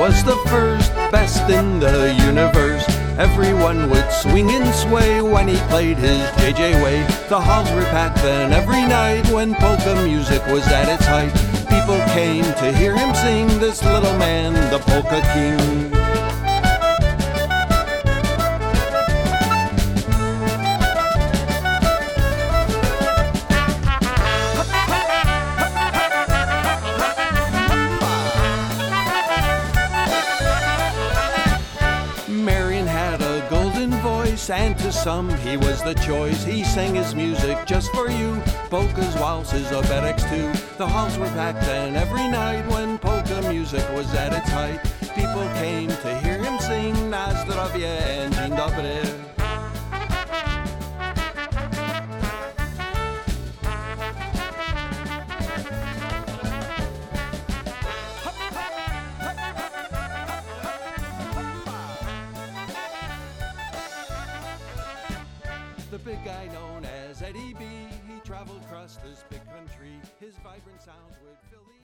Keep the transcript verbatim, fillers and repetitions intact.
was the first, best in the universe. Everyone would swing and sway when he played his J J way. The halls were packed then every night when polka music was at its height. People came to hear him sing, this little man, the polka king. Marian had a golden voice, and to some he was the choice. He sang his music just for you, polkas, waltzes, obetics too. The halls were packed then every night when polka music was at its height. People came to hear him sing Na zdrowie and Dzień dobry. The big guy known as Eddie B, he traveled across this big country. His vibrant sounds would fill the